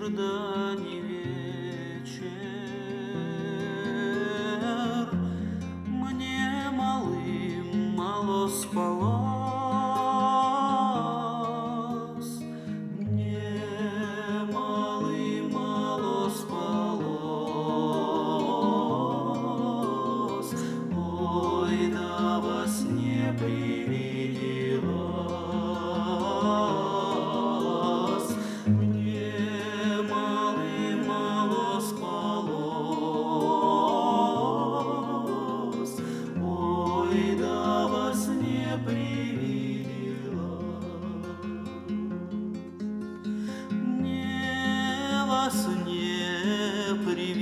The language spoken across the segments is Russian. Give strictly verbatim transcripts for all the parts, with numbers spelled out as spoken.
вечер, да не вечер, мне малым мало спалось, мне малым мало спалось, ой, да во сне привиделось, мне малым мало спалось, ой, да во сне привиделось, мне во сне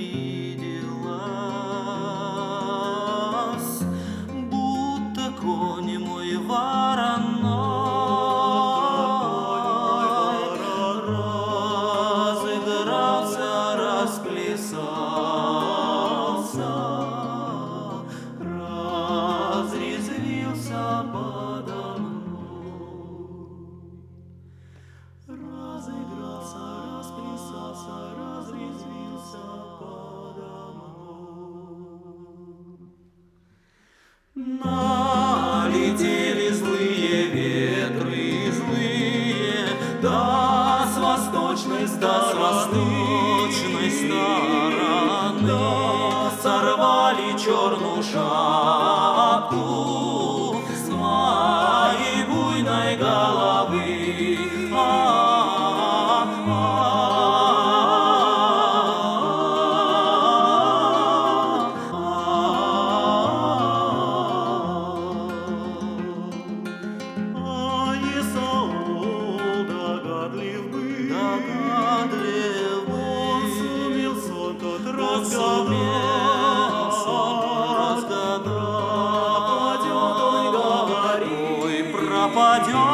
привиделось, будто конь мой вороной разыгрался, расплясался, разрезвился подо мной, разыгрался, расплясался, разрезвился подо мной. Налетели злые ветры, злые, да с восточной стороны, стороны сорвали черную шапку с моей буйной головы. Догадлив был, сумел сон тот разгадать, пропадет он, говорит, ой, пропадет.